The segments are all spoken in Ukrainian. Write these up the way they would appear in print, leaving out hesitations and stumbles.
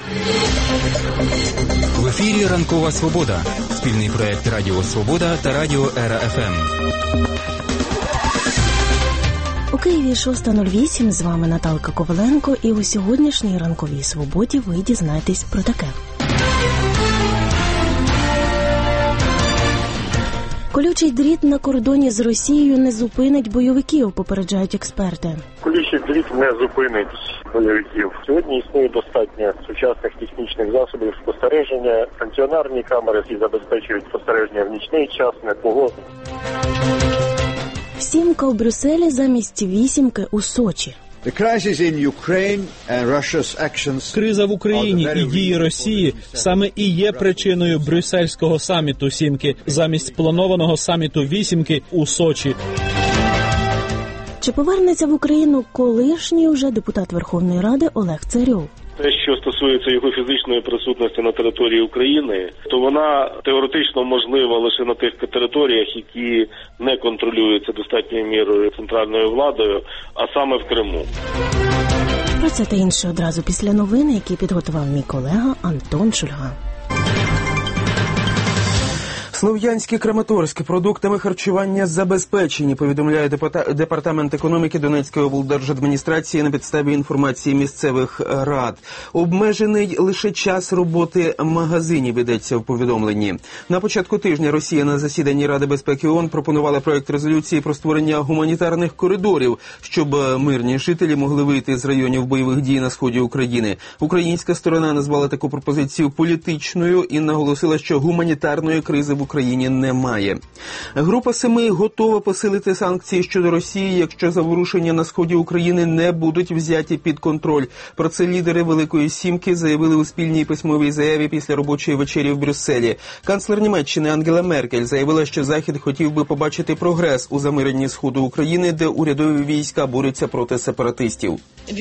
В ефірі «Ранкова Свобода». Спільний проєкт Радіо Свобода та Радіо Ера ФМ. У Києві 6:08, з вами Наталка Коваленко, і у сьогоднішній «Ранковій Свободі» ви дізнаєтесь про таке. Колючий дріт на кордоні з Росією не зупинить бойовиків, попереджають експерти. Колючий дріт не зупинить бойовиків. Сьогодні існує достатньо сучасних технічних засобів спостереження, стаціонарні камери, які забезпечують спостереження в нічний час, непогоду. Сімка у Брюсселі замість вісімки у Сочі. Криза в Україні і дії Росії саме і є причиною брюссельського саміту «Сімки» замість планованого саміту «Вісімки» у Сочі. Чи повернеться в Україну колишній уже депутат Верховної Ради Олег Царьов? Те, що стосується його фізичної присутності на території України, то вона теоретично можлива лише на тих територіях, які не контролюються достатньою мірою центральною владою, а саме в Криму. Про це та інше одразу після новин, які підготував мій колега Антон Шульга. Слов'янські Краматорські продуктами харчування забезпечені, повідомляє Департамент економіки Донецької облдержадміністрації на підставі інформації місцевих рад. Обмежений лише час роботи магазинів, йдеться в повідомленні. На початку тижня Росія на засіданні Ради безпеки ООН пропонувала проект резолюції про створення гуманітарних коридорів, щоб мирні жителі могли вийти з районів бойових дій на сході України. Українська сторона назвала таку пропозицію політичною і наголосила, що гуманітарної кризи в Україні немає. Група 7 готова посилити санкції щодо Росії, якщо заворушення на сході України не будуть взяті під контроль. Про це лідери Великої Сімки заявили у спільній письмовій заяві після робочої вечері в Брюсселі. Канцлер Німеччини Ангела Меркель заявила, що Захід хотів би побачити прогрес у замиренні сходу України, де урядові війська борються проти сепаратистів.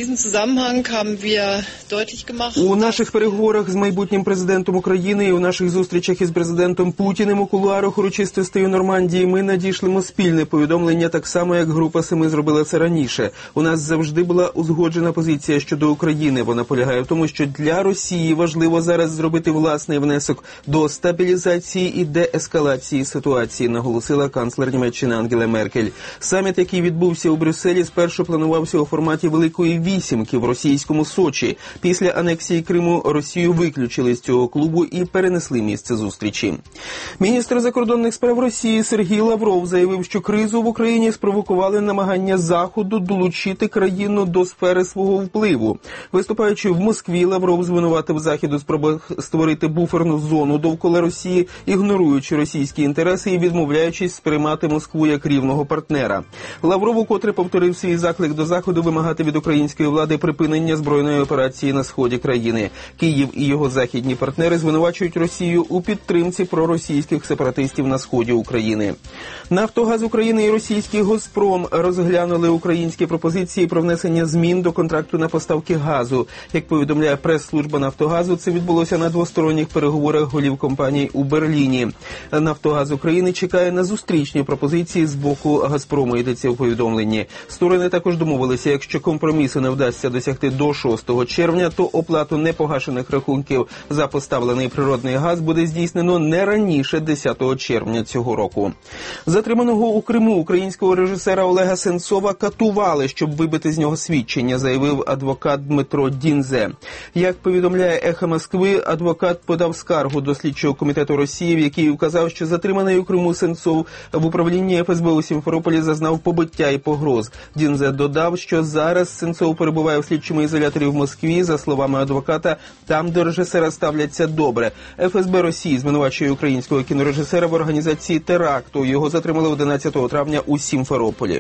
У наших переговорах з майбутнім президентом України і у наших зустрічах із президентом Путіним у кулуарах урочистостей у Нормандії ми надійшли спільне повідомлення, так само, як Група 7 зробила це раніше. У нас завжди була узгоджена позиція щодо України. Вона полягає в тому, що для Росії важливо зараз зробити власний внесок до стабілізації і деескалації ситуації, наголосила канцлер Німеччини Ангела Меркель. Саміт, який відбувся у Брюсселі, спершу планувався у форматі Великої Вісімки в російському Сочі. Після анексії Криму Росію виключили з цього клубу і перенесли місце зустрічі. Міністр закордонних справ Росії Сергій Лавров заявив, що кризу в Україні спровокували намагання Заходу долучити країну до сфери свого впливу. Виступаючи в Москві, Лавров звинуватив Захід у спробах створити буферну зону довкола Росії, ігноруючи російські інтереси і відмовляючись сприймати Москву як рівного партнера. Лавров укотре повторив свій заклик до Заходу вимагати від української влади припинення збройної операції на сході країни. Київ і його західні партнери звинувачують Росію у підтримці проросійських сепаратистів на сході України. Нафтогаз України і російський Газпром розглянули українські пропозиції про внесення змін до контракту на поставки газу. Як повідомляє прес-служба Нафтогазу, це відбулося на двосторонніх переговорах голів компаній у Берліні. Нафтогаз України чекає на зустрічні пропозиції з боку Газпрому, йдеться у повідомленні. Сторони також домовилися, якщо компромісу не вдасться досягти до 6 червня, то оплату непогашених рахунків за поставлений природний газ буде здійснено не раніше 10 червня цього року. Затриманого у Криму українського режисера Олега Сенцова катували, щоб вибити з нього свідчення, заявив адвокат Дмитро Діндзе. Як повідомляє «Ехо Москви», адвокат подав скаргу до слідчого комітету Росії, в якій вказав, що затриманий у Криму Сенцов в управлінні ФСБ у Сімферополі зазнав побиття і погроз. Діндзе додав, що зараз Сенцов перебуває в слідчому ізоляторі в Москві. За словами адвоката, там до режисера ставляться добре. ФСБ Росії звинувачує українського кінорежисера в організації теракту. Його затримали 11 травня у Сімферополі.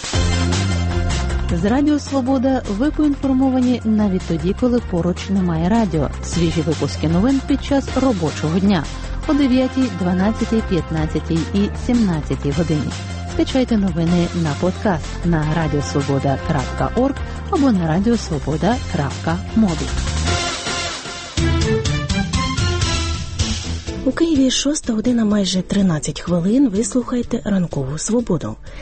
З Радіо Свобода ви поінформовані навіть тоді, коли поруч немає радіо. Свіжі випуски новин під час робочого дня о 9, 12, 15 і 17 годині. Скачайте новини на подкаст на radiosvoboda.org або на radiosvoboda.mobi. У Києві 6 година майже 13 хвилин. Ви слухаєте «Ранкову Свободу».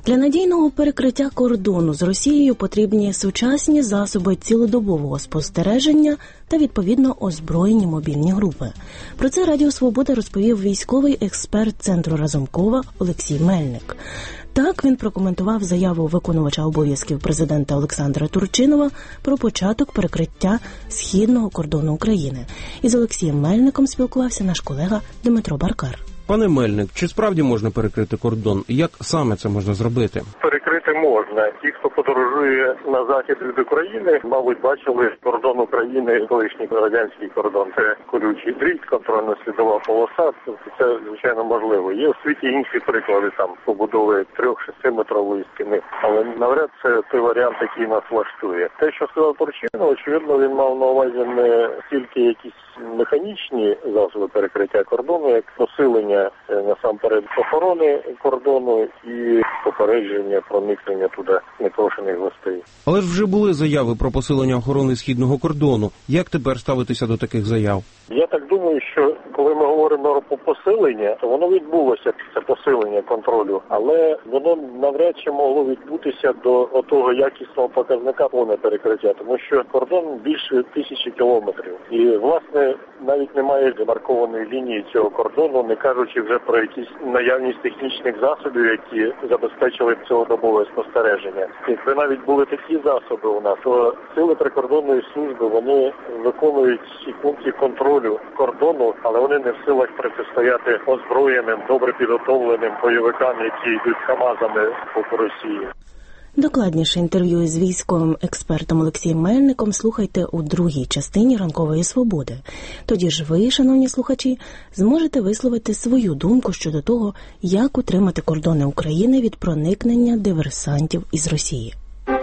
Для надійного перекриття кордону з Росією потрібні сучасні засоби цілодобового спостереження та, відповідно, озброєні мобільні групи. Про це Радіо Свобода розповів військовий експерт Центру Разумкова Олексій Мельник. Так він прокоментував заяву виконувача обов'язків президента Олександра Турчинова про початок перекриття східного кордону України. Із Олексієм Мельником спілкувався наш колега Дмитро Баркар. Пане Мельник, чи справді можна перекрити кордон? Як саме це можна зробити? Перекрити можна. Ті, хто подорожує на захід від України, мабуть, бачили кордон України, колишній радянський кордон. Це колючий дріт, контрольно-слідова полоса. Це, звичайно, можливо. Є у світі інші приклади, там, побудови 3-6 метрової стіни. Але навряд це той варіант, який нас влаштує. Те, що сказав Турчинов, очевидно, він мав на увазі не тільки якісь механічні засоби перекриття кордону, як посилення насамперед охорони кордону і попередження проникнення туди непрошених гостей. Але ж вже були заяви про посилення охорони східного кордону. Як тепер ставитися до таких заяв? Я так думаю, що коли ми говоримо про посилення, то воно відбулося, це посилення контролю, але воно навряд чи могло відбутися до того якісного показника повне перекриття, тому що кордон більше 1000 кілометрів. І, власне, навіть немає демаркованої лінії цього кордону, не кажучи вже про якісь наявність технічних засобів, які забезпечили цілодобове спостереження. Якби навіть були такі засоби у нас, то сили прикордонної служби, вони виконують ці функції контролю кордону, але вони не в силах протистояти озброєним, добре підготовленим бойовикам, які йдуть хамазами по Росії. Докладніше інтерв'ю із військовим експертом Олексієм Мельником слухайте у другій частині «Ранкової свободи». Тоді ж ви, шановні слухачі, зможете висловити свою думку щодо того, як утримати кордони України від проникнення диверсантів із Росії.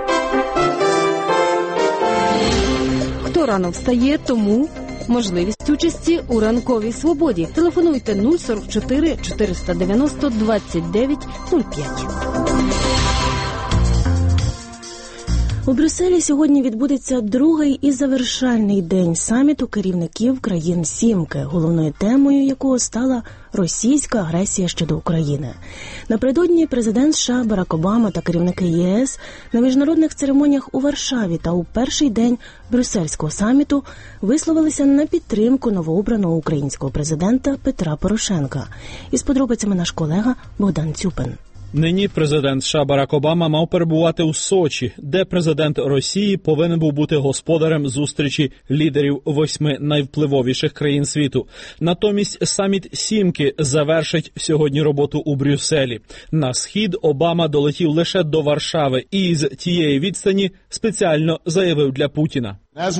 Хто рано встає, тому можливість участі у «Ранковій свободі». Телефонуйте 044 490 29 05. У Брюсселі сьогодні відбудеться другий і завершальний день саміту керівників країн «Сімки», головною темою якого стала російська агресія щодо України. Напередодні президент США Барак Обама та керівники ЄС на міжнародних церемоніях у Варшаві та у перший день брюссельського саміту висловилися на підтримку новообраного українського президента Петра Порошенка. Із подробицями наш колега Богдан Цюпин. Нині президент США Барак Обама мав перебувати у Сочі, де президент Росії повинен був бути господарем зустрічі лідерів 8 найвпливовіших країн світу. Натомість саміт «Сімки» завершить сьогодні роботу у Брюсселі. На схід Обама долетів лише до Варшави і з тієї відстані спеціально заявив для Путіна.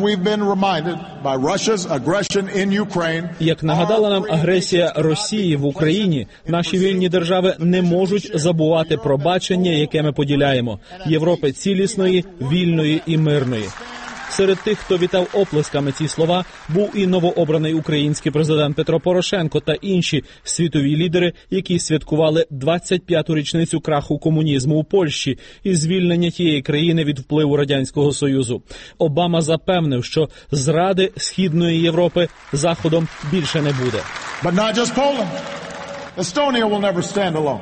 Як нагадала нам агресія Росії в Україні, наші вільні держави не можуть забувати про бачення, яке ми поділяємо – Європи цілісної, вільної і мирної. Серед тих, хто вітав оплесками ці слова, був і новообраний український президент Петро Порошенко та інші світові лідери, які святкували 25-ту річницю краху комунізму у Польщі і звільнення тієї країни від впливу Радянського Союзу. Обама запевнив, що зради Східної Європи Заходом більше не буде. But not just Poland. Estonia will never stand alone.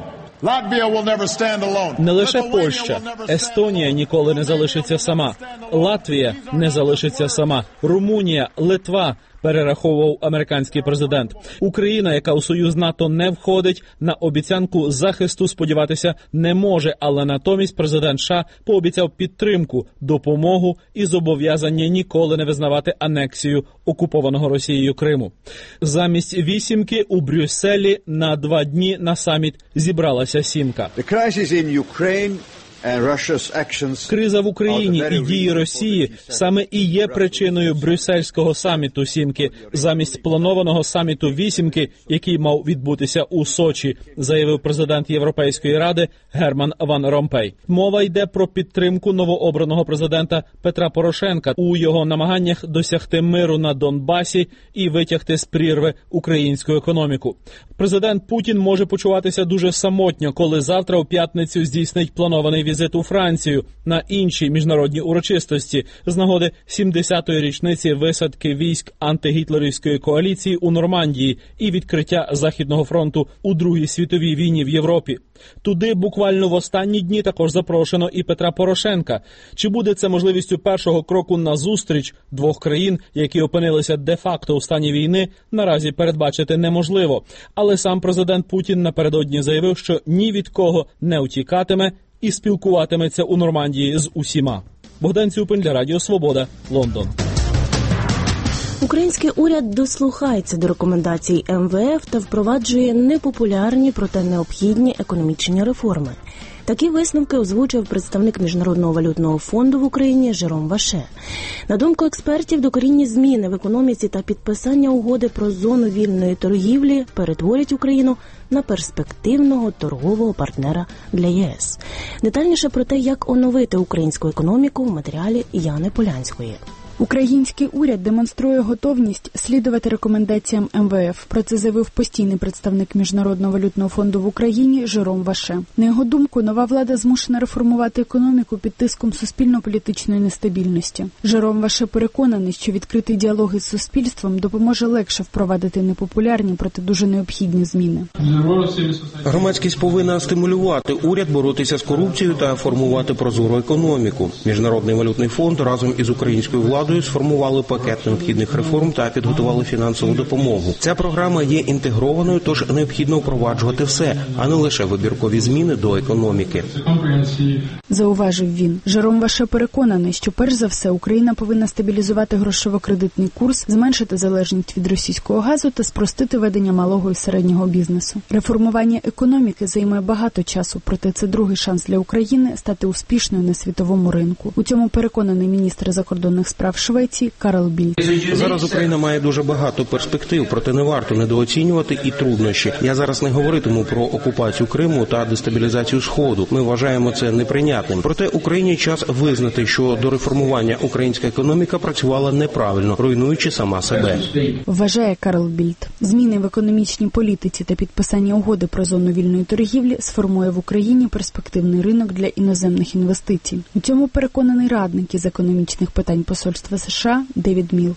Не лише Польща, Естонія ніколи не залишиться сама, Латвія не залишиться сама, Румунія, Литва, перераховував американський президент. Україна, яка у союз НАТО не входить, на обіцянку захисту сподіватися не може, але натомість президент США пообіцяв підтримку, допомогу і зобов'язання ніколи не визнавати анексію окупованого Росією Криму. Замість «Вісімки» у Брюсселі на 2 дні на саміт зібралася «Сімка». Криза в Україні і дії Росії саме і є причиною брюссельського саміту «Сімки» замість спланованого саміту «Вісімки», який мав відбутися у Сочі, заявив президент Європейської ради Герман Ван Ромпей. Мова йде про підтримку новообраного президента Петра Порошенка у його намаганнях досягти миру на Донбасі і витягти з прірви українську економіку. Президент Путін може почуватися дуже самотньо, коли завтра у п'ятницю здійснить планований візит візит у Францію на інші міжнародні урочистості з нагоди 70-ї річниці висадки військ антигітлерівської коаліції у Нормандії і відкриття Західного фронту у Другій світовій війні в Європі. Туди буквально в останні дні також запрошено і Петра Порошенка. Чи буде це можливістю першого кроку на зустріч двох країн, які опинилися де-факто у стані війни, наразі передбачити неможливо. Але сам президент Путін напередодні заявив, що ні від кого не утікатиме і спілкуватиметься у Нормандії з усіма. Богдан Цюпин для Радіо Свобода, Лондон. Український уряд дослухається до рекомендацій МВФ та впроваджує непопулярні, проте необхідні економічні реформи. Такі висновки озвучив представник Міжнародного валютного фонду в Україні Жером Ваше. На думку експертів, докорінні зміни в економіці та підписання угоди про зону вільної торгівлі перетворять Україну на перспективного торгового партнера для ЄС. Детальніше про те, як оновити українську економіку в матеріалі Яни Полянської. Український уряд демонструє готовність слідувати рекомендаціям МВФ. Про це заявив постійний представник Міжнародного валютного фонду в Україні Жером Ваше. На його думку, нова влада змушена реформувати економіку під тиском суспільно-політичної нестабільності. Жером Ваше переконаний, що відкритий діалог із суспільством допоможе легше впровадити непопулярні, проте дуже необхідні зміни. Громадськість повинна стимулювати уряд боротися з корупцією та формувати прозору економіку. Міжнародний валютний фонд разом із українською владою сформували пакет необхідних реформ та підготували фінансову допомогу. Ця програма є інтегрованою, тож необхідно впроваджувати все, а не лише вибіркові зміни до економіки. Зауважив він. Жером Ваше переконаний, що перш за все Україна повинна стабілізувати грошово-кредитний курс, зменшити залежність від російського газу та спростити ведення малого і середнього бізнесу. Реформування економіки займе багато часу, проте це другий шанс для України стати успішною на світовому ринку. У цьому переконаний міністр закордонних справ Швеції Карл Більд. Зараз Україна має дуже багато перспектив, проте не варто недооцінювати і труднощі. Я зараз не говоритиму про окупацію Криму та дестабілізацію Сходу. Ми вважаємо це неприйнятним. Проте Україні час визнати, що до реформування українська економіка працювала неправильно, руйнуючи сама себе. Вважає Карл Більд. Зміни в економічній політиці та підписання угоди про зону вільної торгівлі сформує в Україні перспективний ринок для іноземних інвестицій. У цьому переконаний радник із економічних питань посольства США Девід Міл.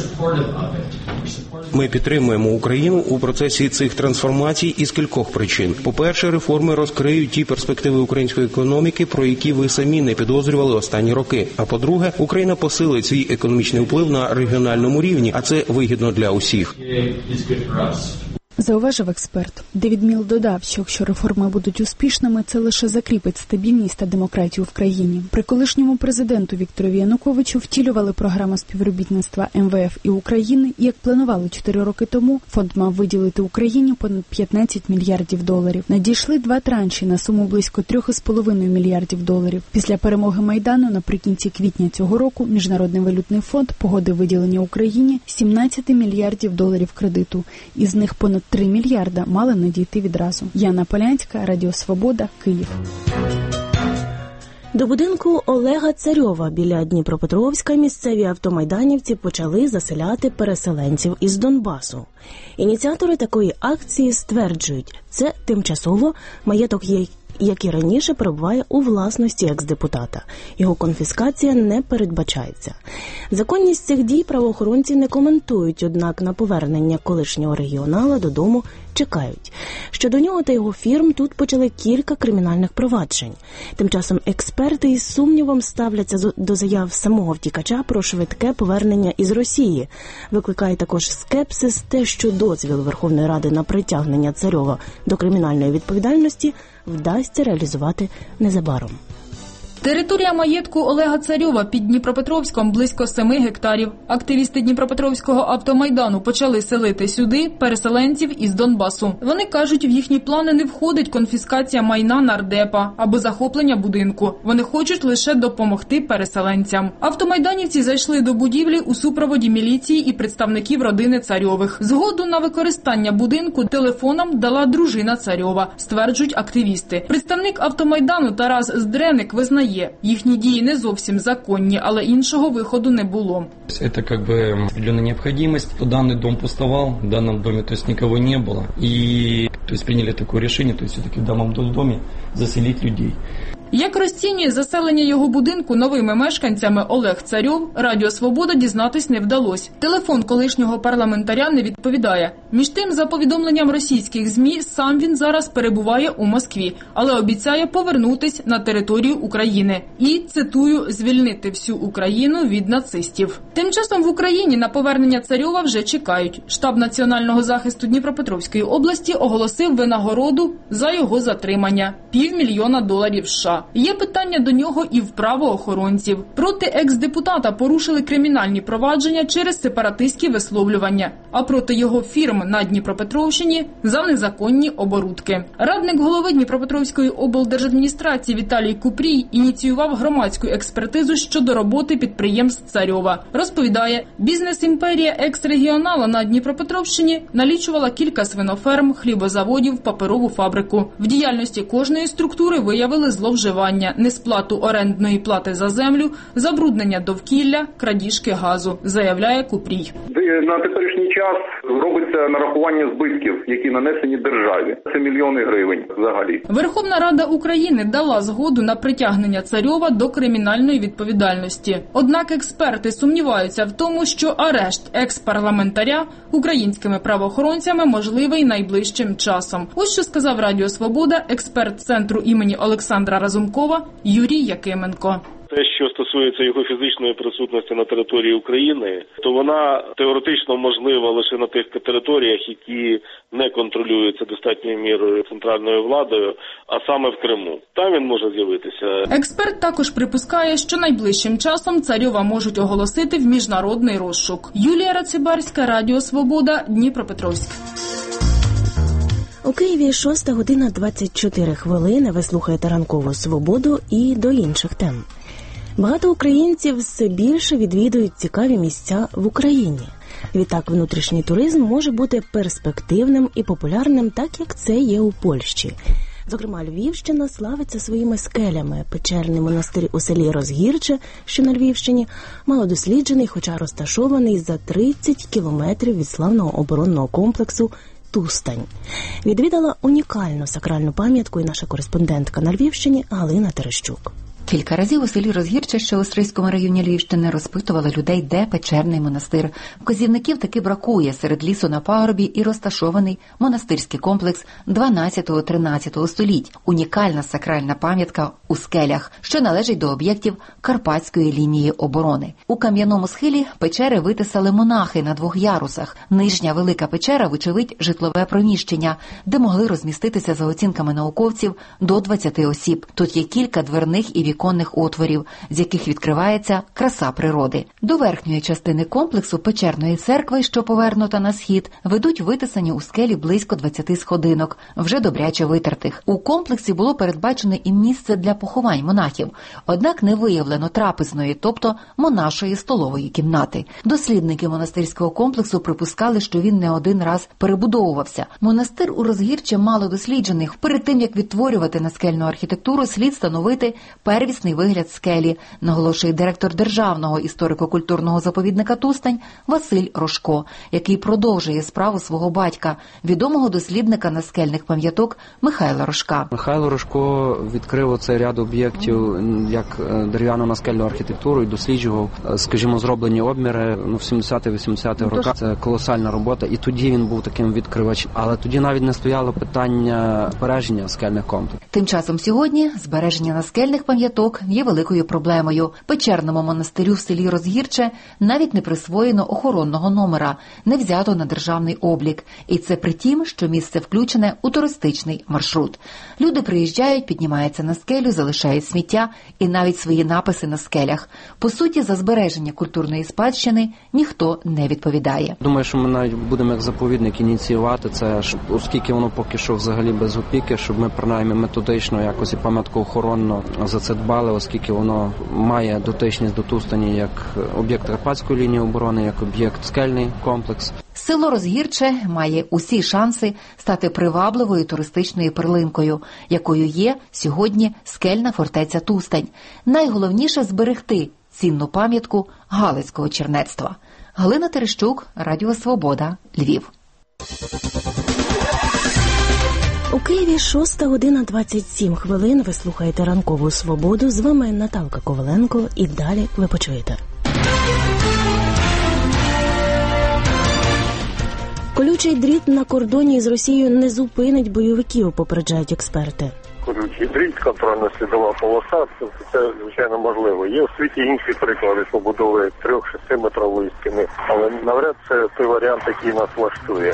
Ми підтримуємо Україну у процесі цих трансформацій із кількох причин. По-перше, реформи розкриють ті перспективи української економіки, про які ви самі не підозрювали останні роки. А по-друге, Україна посилить свій економічний вплив на регіональному рівні, а це вигідно для усіх. Зауважив експерт. Девід Міл додав, що якщо реформи будуть успішними, це лише закріпить стабільність та демократію в країні. При колишньому президенту Вікторові Януковичу втілювали програму співробітництва МВФ і України, і, як планували 4 роки тому, фонд мав виділити Україні понад 15 мільярдів доларів. Надійшли 2 транші на суму близько 3,5 мільярдів доларів. Після перемоги Майдану наприкінці квітня цього року Міжнародний валютний фонд погодив виділення Україні 17 мільярдів доларів кредиту. Із них понад 3 мільярда мали надійти відразу. Яна Полянська, Радіо Свобода, Київ. До будинку Олега Царьова біля Дніпропетровська місцеві автомайданівці почали заселяти переселенців із Донбасу. Ініціатори такої акції стверджують, це тимчасово маєток, як і раніше, перебуває у власності екс-депутата. Його конфіскація не передбачається. Законність цих дій правоохоронці не коментують, однак на повернення колишнього регіонала додому чекають. Щодо нього та його фірм тут почали кілька кримінальних проваджень. Тим часом експерти із сумнівом ставляться до заяв самого втікача про швидке повернення із Росії. Викликає також скепсис те, що дозвіл Верховної Ради на притягнення Царьова до кримінальної відповідальності вдасться реалізувати незабаром. Територія маєтку Олега Царьова під Дніпропетровськом близько 7 гектарів. Активісти Дніпропетровського автомайдану почали селити сюди переселенців із Донбасу. Вони кажуть, в їхні плани не входить конфіскація майна нардепа або захоплення будинку. Вони хочуть лише допомогти переселенцям. Автомайданівці зайшли до будівлі у супроводі міліції і представників родини Царьових. Згоду на використання будинку телефоном дала дружина Царьова, стверджують активісти. Представник автомайдану Тарас Здреник визнає, їхні дії не зовсім законні, але іншого виходу не було. Это как бы определенная необходимость. Данный дом пустовал, в данном доме никого не было. И приняли такое решение, все-таки в данном доме заселить людей. Як розцінює заселення його будинку новими мешканцями Олег Царьов, Радіо Свобода дізнатись не вдалося. Телефон колишнього парламентаря не відповідає. Між тим, за повідомленням російських ЗМІ, сам він зараз перебуває у Москві, але обіцяє повернутись на територію України і, цитую, звільнити всю Україну від нацистів. Тим часом в Україні на повернення Царьова вже чекають. Штаб національного захисту Дніпропетровської області оголосив винагороду за його затримання – $500,000 США. Є питання до нього і в правоохоронців. Проти екс-депутата порушили кримінальні провадження через сепаратистські висловлювання, а проти його фірм на Дніпропетровщині – за незаконні оборудки. Радник голови Дніпропетровської облдержадміністрації Віталій Купрій ініціював громадську експертизу щодо роботи підприємств Царьова. Розповідає, бізнес-імперія екс-регіонала на Дніпропетровщині налічувала кілька свиноферм, хлібозаводів, паперову фабрику. В діяльності кожної структури виявили зловживання, несплату орендної плати за землю, забруднення довкілля, крадіжки газу, заявляє Купрій. На теперішній час робиться нарахування збитків, які нанесені державі. Це мільйони гривень взагалі. Верховна Рада України дала згоду на притягнення Царьова до кримінальної відповідальності. Однак експерти сумніваються в тому, що арешт екс-парламентаря українськими правоохоронцями можливий найближчим часом. Ось що сказав Радіо Свобода експерт Центру імені Олександра Разумкова Юрій Якименко. Те, що стосується його фізичної присутності на території України, то вона теоретично можлива лише на тих територіях, які не контролюються достатньою мірою центральною владою, а саме в Криму. Там він може з'явитися. Експерт також припускає, що найближчим часом Царьова можуть оголосити в міжнародний розшук. Юлія Рацибарська, Радіо Свобода, Дніпропетровськ. У Києві 6:24. Ви слухаєте ранкову свободу і до інших тем. Багато українців все більше відвідують цікаві місця в Україні. Відтак, внутрішній туризм може бути перспективним і популярним, так як це є у Польщі. Зокрема, Львівщина славиться своїми скелями. Печерний монастир у селі Розгірче, що на Львівщині, малодосліджений, хоча розташований за 30 кілометрів від славного оборонного комплексу Тустань. Відвідала унікальну сакральну пам'ятку і наша кореспондентка на Львівщині Галина Терещук. Кілька разів у селі Розгірче, що у Стрийському районі Львівщини, розпитували людей, де Печерний монастир. Вказівників таки бракує. Серед лісу на пагорбі і розташований монастирський комплекс 12-13 століть. Унікальна сакральна пам'ятка у скелях, що належить до об'єктів Карпатської лінії оборони. У кам'яному схилі печери витисали монахи на 2 ярусах. Нижня велика печера, вочевидь, житлове приміщення, де могли розміститися, за оцінками науковців, до 20 осіб. Тут є кілька дверних і віконних отворів, з яких відкривається краса природи. До верхньої частини комплексу Печерної церкви, що повернута на схід, ведуть витисані у скелі близько 20 сходинок, вже добряче витертих. У комплексі було передбачено і місце для поховань монахів, однак не виявлено трапезної, тобто монашої столової кімнати. Дослідники монастирського комплексу припускали, що він не один раз перебудовувався. Монастир у Розгірче мало досліджений. Перед тим, як відтворювати наскельну архітектуру, слід встановити первісний вигляд скелі, наголошує директор Державного історико-культурного заповідника Тустань Василь Рожко, який продовжує справу свого батька, відомого дослідника наскельних пам'яток Михайла Рожка. Михайло Рожко відкрив оцей ряд об'єктів, як дерев'яну наскельну архітектуру, і досліджував, скажімо, зроблені обміри в 70-80-х роках. Це колосальна робота, і тоді він був таким відкривачем. Але тоді навіть не стояло питання збереження скельних комплексів. Тим часом сьогодні збереження наскельних пам'яток є великою проблемою. Печерному монастирю в селі Розгірче навіть не присвоєно охоронного номера, не взято на державний облік. І це при тім, що місце включене у туристичний маршрут. Люди приїжджають, піднімаються на скелю, залишають сміття і навіть свої написи на скелях. По суті, за збереження культурної спадщини ніхто не відповідає. Думаю, що ми навіть будемо як заповідник ініціювати це, оскільки воно поки що взагалі без опіки, щоб ми принаймні методично якось і пам'яткоохоронно за це дбали, оскільки воно має дотичність до Тустані як об'єкт Карпатської лінії оборони, як об'єкт скельний комплекс. Село Розгірче має усі шанси стати привабливою туристичною перлинкою, якою є сьогодні скельна фортеця Тустань. Найголовніше – зберегти цінну пам'ятку галицького чернецтва. Галина Терещук, Радіо Свобода, Львів. У У Києві 6 година 27 хвилин. Ви слухаєте «Ранкову свободу». З вами Наталка Коваленко. І далі ви почуєте. Колючий дріт на кордоні з Росією не зупинить бойовиків, попереджають експерти. Колючий дріт, контрольно-слідова полоса, це, звичайно, можливо. Є в світі інші приклади побудови 3-6 метрової стіни, але навряд це той варіант, який нас влаштує.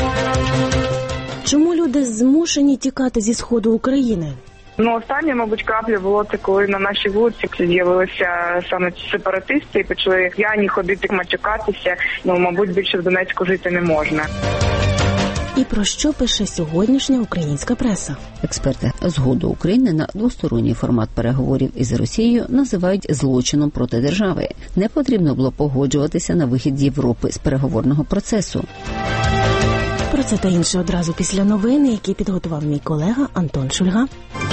Чому люди змушені тікати зі сходу України? Остання, мабуть, крапля було це, коли на нашій вулиці з'явилися саме ці сепаратисти і почали п'яні ходити, матюкатися. Мабуть, більше в Донецьку жити не можна. І про що пише сьогоднішня українська преса? Експерти згоду України на двосторонній формат переговорів із Росією називають злочином проти держави. Не потрібно було погоджуватися на вихід Європи з переговорного процесу. Про це та інше одразу після новини, які підготував мій колега Антон Шульга.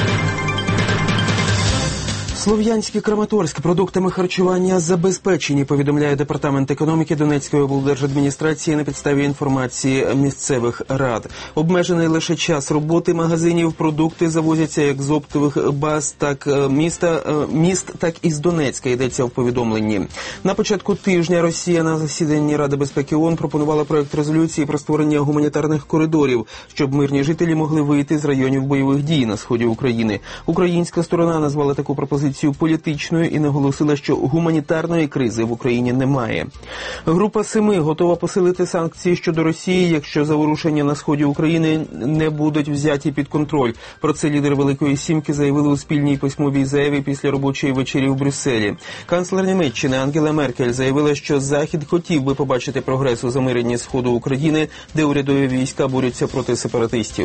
Слов'янський Краматорськ продуктами харчування забезпечені, повідомляє Департамент економіки Донецької облдержадміністрації на підставі інформації місцевих рад. Обмежений лише час роботи магазинів, продукти завозяться як з оптових баз, так міст, так і з Донецька, йдеться в повідомленні. На початку тижня Росія на засіданні Ради безпеки ООН пропонувала проект резолюції про створення гуманітарних коридорів, щоб мирні жителі могли вийти з районів бойових дій на сході України. Українська сторона назвала таку пропозицію політичною і наголосила, що гуманітарної кризи в Україні немає. Група 7 готова посилити санкції щодо Росії, якщо заворушення на сході України не будуть взяті під контроль. Про це лідери Великої Сімки заявили у спільній письмовій заяві після робочої вечері в Брюсселі. Канцлер Німеччини Ангела Меркель заявила, що Захід хотів би побачити прогрес у замиренні сходу України, де урядові війська борються проти сепаратистів.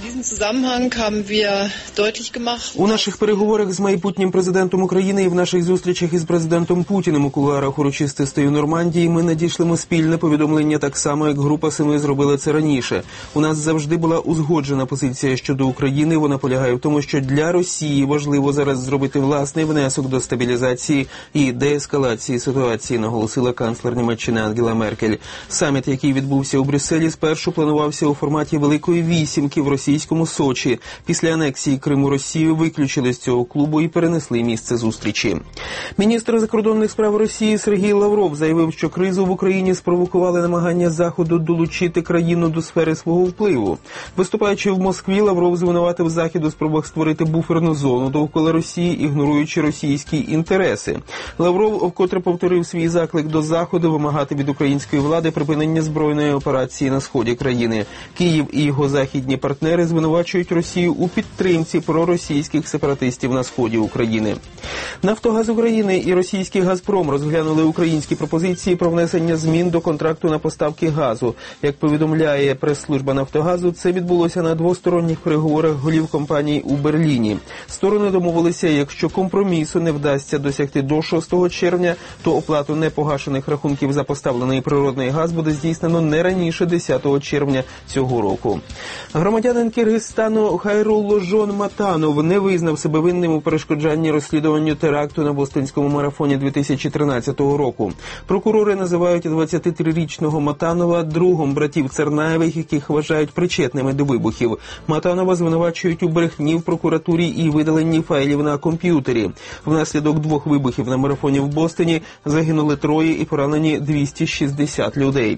У наших переговорах з майбутнім президентом України і в наших зустрічах із президентом Путіним у кулуарах урочистостей у Нормандії ми надійшли спільне повідомлення так само, як група 7 зробила це раніше. У нас завжди була узгоджена позиція щодо України. Вона полягає в тому, що для Росії важливо зараз зробити власний внесок до стабілізації і деескалації ситуації, наголосила канцлер Німеччини Ангела Меркель. Саміт, який відбувся у Брюсселі, спершу планувався у форматі Великої Вісімки в російському Сочі. Після анексії Криму Росію виключили з цього клубу і перенесли місце зустрічі. Міністр закордонних справ Росії Сергій Лавров заявив, що кризу в Україні спровокували намагання Заходу долучити країну до сфери свого впливу. Виступаючи в Москві, Лавров звинуватив Захід у спробах створити буферну зону довкола Росії, ігноруючи російські інтереси. Лавров вкотре повторив свій заклик до Заходу вимагати від української влади припинення збройної операції на сході країни. Київ і його західні партнери звинувачують Росію у підтримці проросійських сепаратистів на сході України. Нафтогаз України і російський «Газпром» розглянули українські пропозиції про внесення змін до контракту на поставки газу. Як повідомляє прес-служба «Нафтогазу», це відбулося на двосторонніх переговорах голів компаній у Берліні. Сторони домовилися, якщо компромісу не вдасться досягти до 6 червня, то оплату непогашених рахунків за поставлений природний газ буде здійснено не раніше 10 червня цього року. Громадянин Киргизстану Хайрулло Жон Матанов не визнав себе винним у перешкоджанні розслідуванню теракту на Бостонському марафоні 2013 року. Прокурори називають 23-річного Матанова другом братів Цернаєвих, яких вважають причетними до вибухів. Матанова звинувачують у брехні в прокуратурі і видаленні файлів на комп'ютері. Внаслідок 2 вибухів на марафоні в Бостоні загинули 3 і поранені 260 людей.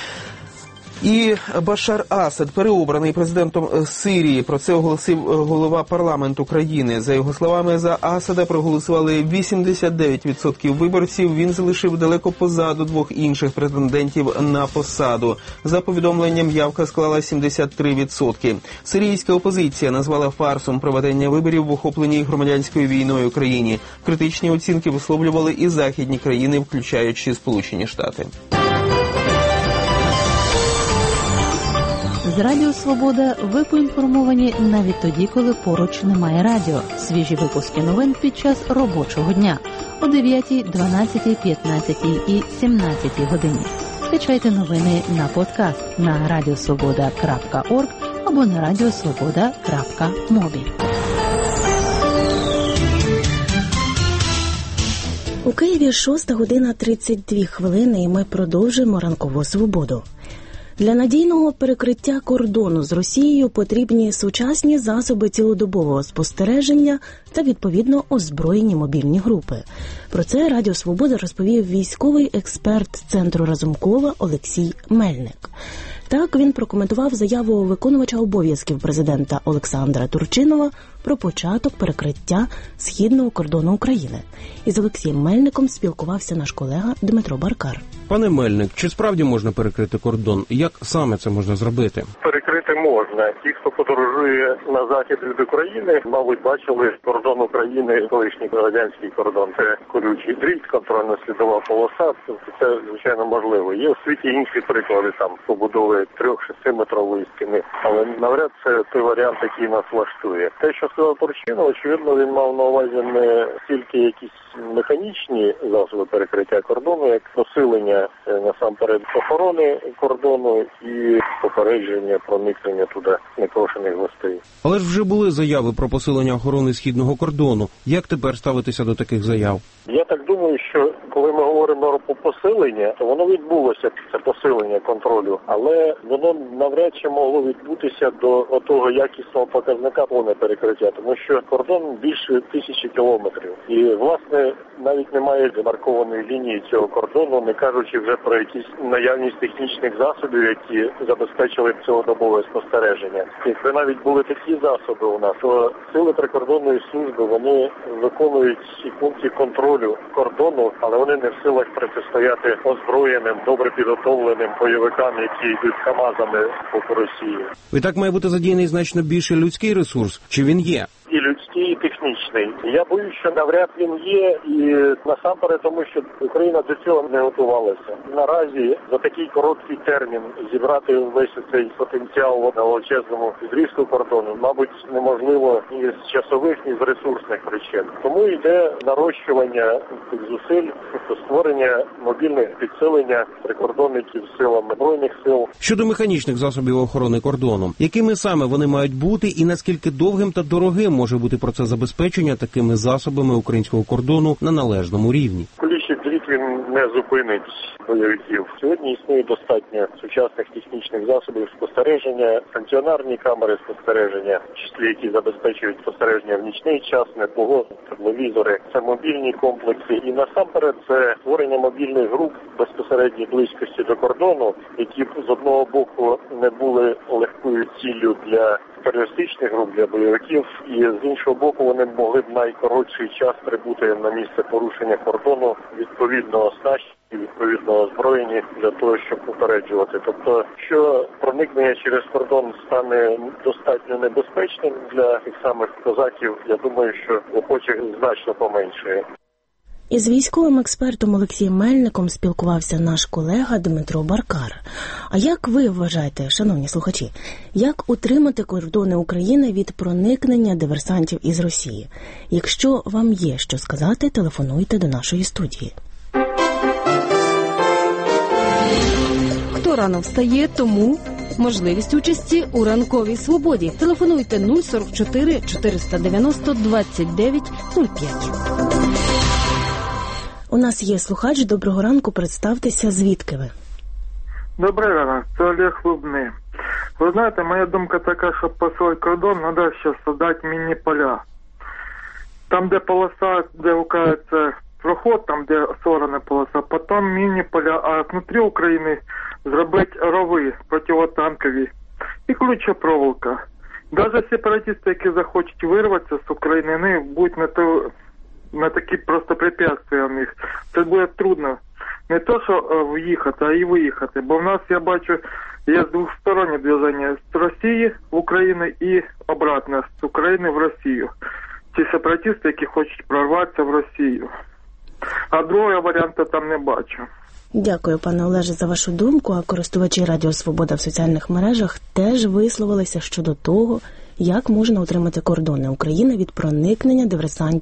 І Башар Асад переобраний президентом Сирії. Про це оголосив голова парламенту країни. За його словами, за Асада проголосували 89% виборців. Він залишив далеко позаду 2 інших претендентів на посаду. За повідомленням, явка склала 73%. Сирійська опозиція назвала фарсом проведення виборів в охопленій громадянською війною країні. Критичні оцінки висловлювали і західні країни, включаючи Сполучені Штати. З Радіо Свобода ви поінформовані навіть тоді, коли поруч немає радіо. Свіжі випуски новин під час робочого дня о 9, 12, 15 і 17 годині. Скачайте новини на подкаст на radiosvoboda.org або на radiosvoboda.mobi. У Києві 6 година 32 хвилини і ми продовжуємо ранкову свободу. Для надійного перекриття кордону з Росією потрібні сучасні засоби цілодобового спостереження та, відповідно, озброєні мобільні групи. Про це Радіо Свобода розповів військовий експерт Центру Разумкова Олексій Мельник. Так, він прокоментував заяву виконувача обов'язків президента Олександра Турчинова про початок перекриття східного кордону України. Із Олексієм Мельником спілкувався наш колега Дмитро Баркар. Пане Мельник, чи справді можна перекрити кордон? Як саме це можна зробити? Перекрити можна. Ті, хто подорожує на захід від України, мабуть, бачили кордон України, колишній радянський кордон. Це колючий дріт, контрольно-слідова полоса. Це, звичайно, можливо. Є у світі інші приклади, там, побудови 3-6-метрової стіни. Але навряд це той варіант, який нас влаштує. Те, що сказав Турчинов, очевидно, він мав на увазі не тільки якісь механічні засоби перекриття кордону, як посилення насамперед охорони кордону і попередження проникнення туди непрошених гостей. Але ж вже були заяви про посилення охорони східного кордону. Як тепер ставитися до таких заяв? Я так думаю, що коли ми говоримо про посилення, то воно відбулося, це посилення контролю, але воно навряд чи могло відбутися до того якісного показника повне перекриття, тому що кордон більше 1000 кілометрів. І, власне, навіть немає демаркованої лінії цього кордону, не кажучи вже про якісь наявність технічних засобів, які забезпечили цілодобове спостереження. Якби навіть були такі засоби у нас, то сили прикордонної служби, вони виконують ці функції контролю кордону, але вони не в силах протистояти озброєним, добре підготовленим бойовикам, які йдуть КАМАЗами по Росії. І так має бути задіяний значно більше людський ресурс, чи він є? І людський, і технічний. Я боюсь, що навряд він є, і насамперед тому, що Україна до цього не готувалася. Наразі за такий короткий термін зібрати весь цей потенціал на величезному зрізку кордону, мабуть, неможливо ні з часових, ні з ресурсних причин. Тому йде нарощування цих зусиль, створення мобільних підсилення прикордонників силами Збройних сил. Щодо механічних засобів охорони кордону, якими саме вони мають бути і наскільки довгим та дорогим може бути процес забезпечення такими засобами українського кордону на належному рівні? Колючий дріт він не зупинить бойовиків. Сьогодні існує достатньо сучасних технічних засобів спостереження, стаціонарні камери спостереження, в числі які забезпечують спостереження в нічний час, непогоду, тепловізори, це мобільні комплекси. І насамперед це створення мобільних груп безпосередній близькості до кордону, які б з одного боку не були легкою ціллю для терористичних груп, для бойовиків, і з іншого боку вони б могли б найкоротший час прибути на місце порушення кордону, відповідно оснащені, відповідно озброєні для того, щоб попереджувати. Тобто, що проникнення через кордон стане достатньо небезпечним для тих самих козаків, я думаю, що охочих значно поменшує. Із військовим експертом Олексієм Мельником спілкувався наш колега Дмитро Баркар. А як ви вважаєте, шановні слухачі, як утримати кордони України від проникнення диверсантів із Росії? Якщо вам є що сказати, телефонуйте до нашої студії. Хто рано встає, тому можливість участі у ранковій свободі. Телефонуйте 044 490 29 05. У нас є слухач. Доброго ранку, представтеся, звідки ви? Добрий ранок, це Олег Лубни. Ви знаєте, моя думка така, що посилити кордон, треба ще створити міні-поля. Там, де полоса, де укається проход, там, де сорвана полоса, потім міні-поля, а внутрі України зробити рови противотанкові і ключа проволока. Навіть сепаратисти, які захочуть вирватися з України, вони будуть на такі просто препятствия в них. Це буде трудно. Не то, що в'їхати, а і виїхати. Бо в нас, я бачу, є двостороннє движення з Росії в Україну і обратно, з України в Росію. Ті сепаратисти, які хочуть прорватися в Росію. А другого варіанту там не бачу. Дякую, пане Олеже, за вашу думку. А користувачі Радіо Свобода в соціальних мережах теж висловилися щодо того, як можна утримати кордони України від проникнення диверсантів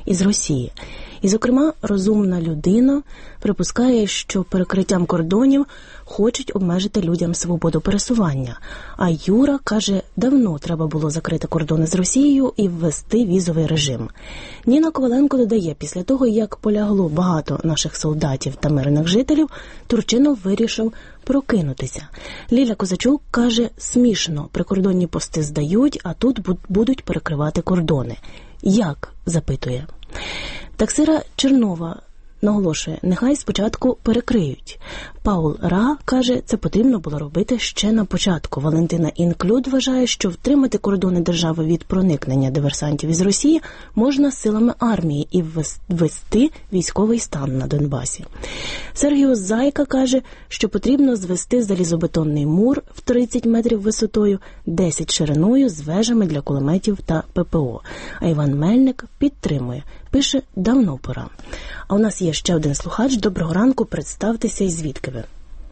із Росії. І, зокрема, розумна людина припускає, що перекриттям кордонів хочуть обмежити людям свободу пересування. А Юра каже, давно треба було закрити кордони з Росією і ввести візовий режим. Ніна Коваленко додає, після того, як полягло багато наших солдатів та мирних жителів, Турчинов вирішив прокинутися. Ліля Козачук каже, смішно, прикордонні пости здають, а тут будуть перекривати кордони. Як? Запитує. Таксира Чернова наголошує, нехай спочатку перекриють. Паул Ра каже, це потрібно було робити ще на початку. Валентина Інклюд вважає, що втримати кордони держави від проникнення диверсантів із Росії можна силами армії і ввести військовий стан на Донбасі. Сергіус Зайка каже, що потрібно звести залізобетонний мур в 30 метрів висотою, 10 шириною з вежами для кулеметів та ППО. А Іван Мельник підтримує. Пише, давно пора. А у нас є ще один слухач. Доброго ранку, представтеся і звідки ви?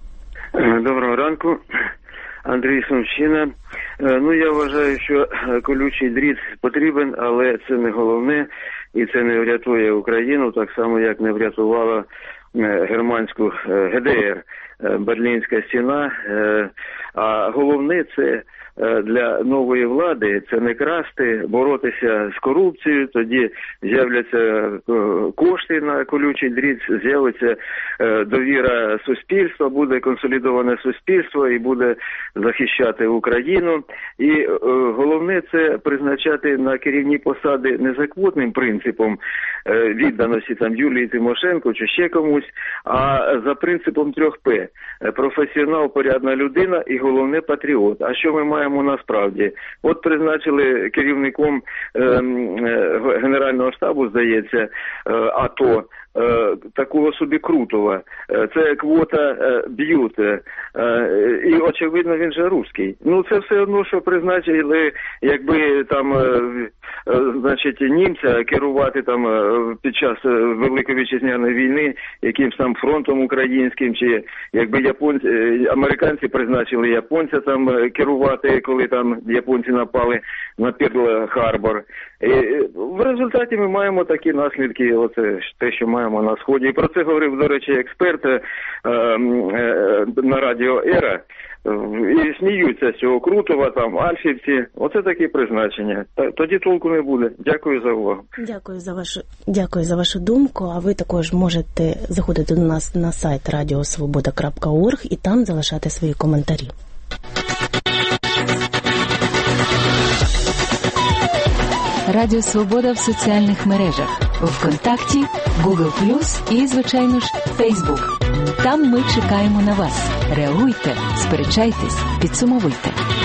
Доброго ранку, Андрій Сумщина. Я вважаю, що колючий дріт потрібен, але це не головне і це не врятує Україну, так само як не врятувала германську ГДР, Берлінська стіна. А головне це для нової влади це не красти, боротися з корупцією, тоді з'являться кошти на колючий дріт, з'явиться довіра суспільства, буде консолідоване суспільство і буде захищати Україну. І головне це призначати на керівні посади не за квотним принципом відданості там Юлії Тимошенко чи ще комусь, а за принципом 3П. Професіонал, порядна людина і головне патріот. А що ми маємо насправді? От призначили керівником Генерального штабу, здається, АТО, такого собі Крутова. Це квота б'ют. І, очевидно, він же русський. Це все одно, що призначили, якби там, німця керувати там під час Великої Вітчизняної війни якимсь там фронтом українським, чи якби американці призначили японця там керувати, коли там японці напали на Пірл-Харбор. В результаті ми маємо такі наслідки, оце те, що маємо на Сході. І про це говорив, до речі, експерт на радіо «Ера». І сміються з цього Крутова, там, Альфівці. Оце такі призначення. Тоді толку не буде. Дякую за увагу. Дякую за вашу думку. А ви також можете заходити до нас на сайт radiosvoboda.org і там залишати свої коментарі. Радіо Свобода в соціальних мережах. ВКонтакті, Google+, і, звичайно ж, Facebook. Там ми чекаємо на вас. Реагуйте, сперечайтесь, підсумовуйте.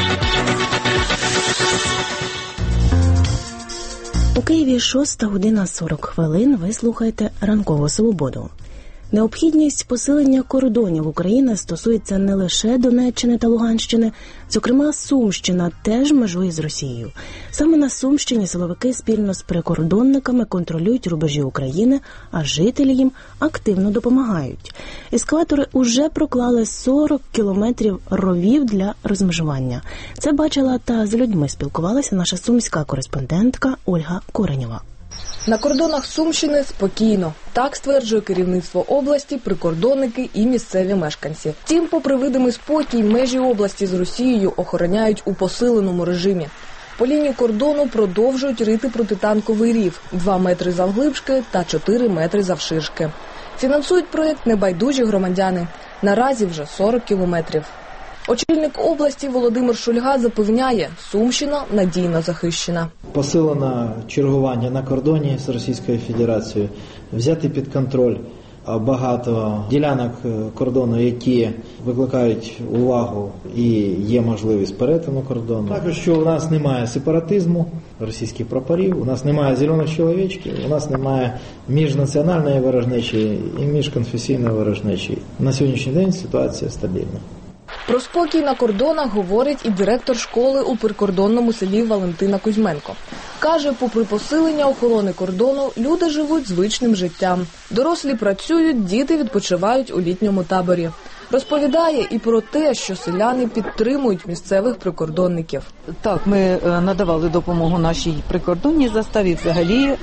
У Києві 6:40. Ви слухаєте «Ранкову свободу». Необхідність посилення кордонів України стосується не лише Донеччини та Луганщини, зокрема Сумщина теж межує з Росією. Саме на Сумщині силовики спільно з прикордонниками контролюють рубежі України, а жителі їм активно допомагають. Ескаватори уже проклали 40 кілометрів ровів для розмежування. Це бачила та з людьми спілкувалася наша сумська кореспондентка Ольга Коренєва. На кордонах Сумщини спокійно. Так стверджує керівництво області, прикордонники і місцеві мешканці. Втім, попри видимий спокій, межі області з Росією охороняють у посиленому режимі. По лінії кордону продовжують рити протитанковий рів – 2 метри завглибшки та 4 метри завширшки. Фінансують проєкт небайдужі громадяни. Наразі вже 40 кілометрів. Очільник області Володимир Шульга запевняє, Сумщина надійно захищена. Посилено чергування на кордоні з Російською Федерацією, взяти під контроль багато ділянок кордону, які викликають увагу і є можливість перетину кордону. Також, що у нас немає сепаратизму, російських прапорів, у нас немає зелених чоловічків, у нас немає міжнаціональної ворожнечі і міжконфесійної ворожнечі. На сьогоднішній день ситуація стабільна. Про спокій на кордонах говорить і директор школи у прикордонному селі Валентина Кузьменко. Каже, попри посилення охорони кордону, люди живуть звичним життям. Дорослі працюють, діти відпочивають у літньому таборі. Розповідає і про те, що селяни підтримують місцевих прикордонників. Так, ми надавали допомогу нашій прикордонній заставі, взагалі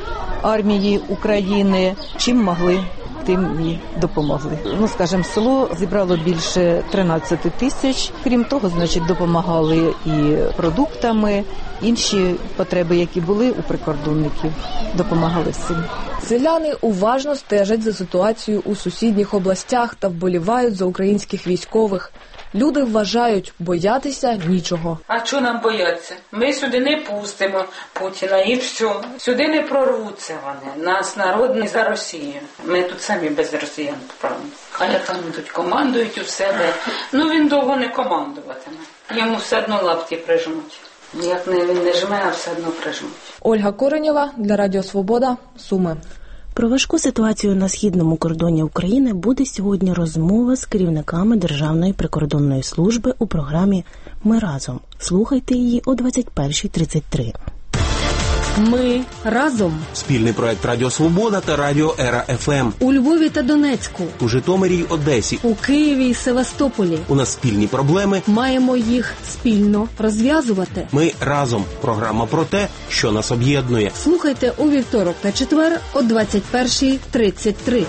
армії України. Чим могли, тим і допомогли. Скажімо, село зібрало більше 13 тисяч. Крім того, допомагали і продуктами, інші потреби, які були у прикордонників, допомагали всім. Селяни уважно стежать за ситуацією у сусідніх областях та вболівають за українських військових. Люди вважають, боятися нічого. А що нам бояться? Ми сюди не пустимо Путіна і все. Сюди не прорвуться вони. Нас народ не за Росію. Ми тут самі без росіян правильно. Хай там тут командують у себе. Він довго не командуватиме. Йому все одно лапті прижмуть. Як він не жме, а все одно прижмуть. Ольга Коренєва для Радіо Свобода, Суми. Про важку ситуацію на східному кордоні України буде сьогодні розмова з керівниками Державної прикордонної служби у програмі «Ми разом». Слухайте її о 21:33. Ми разом. Спільний проект Радіо Свобода та Радіо Ера ФМ. У Львові та Донецьку. У Житомирі й Одесі. У Києві і Севастополі. У нас спільні проблеми. Маємо їх спільно розв'язувати. Ми разом. Програма про те, що нас об'єднує. Слухайте у вівторок та четвер о 21:33.